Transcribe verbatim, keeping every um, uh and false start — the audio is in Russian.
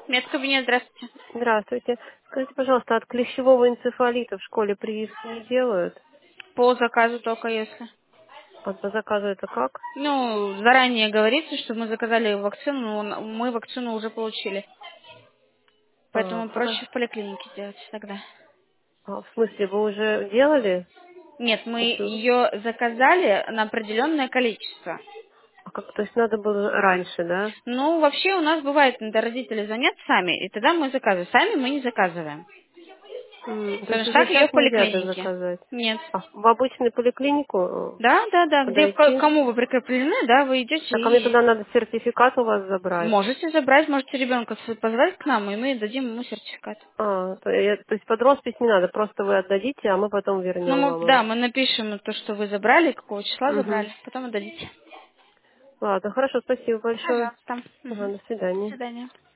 Медкабинет, здравствуйте. Здравствуйте. Скажите, пожалуйста, от клещевого энцефалита в школе прививки не делают? По заказу только если. А по заказу это как? Ну, заранее говорится, что мы заказали вакцину, но мы вакцину уже получили. А, Поэтому хоро- проще в поликлинике делать тогда. а, в смысле, вы уже делали? Нет, мы Если- ее заказали на определенное количество. а как, то есть надо было раньше, да? Ну, вообще у нас бывает, когда родители звонят сами, и тогда мы заказываем. Сами мы не заказываем. М, то есть Скажем уже так, ее сейчас в нельзя это поликлинике. заказать? Нет. А в обычную поликлинику э, Да, да, да. Где в ко- подойти? кому вы прикреплены, да, вы идете Так, а мне и туда надо сертификат у вас забрать? можете забрать, можете ребенка свой позвать к нам, и мы дадим ему сертификат. А, то, я- то есть под роспись не надо, просто вы отдадите, а мы потом Ну, вернем мы, вам да, его. мы напишем то, что вы забрали, какого числа Угу. забрали, потом отдадите. Ладно, хорошо, спасибо большое. Пожалуйста. Ага, Мгм. до До свидания. свидания.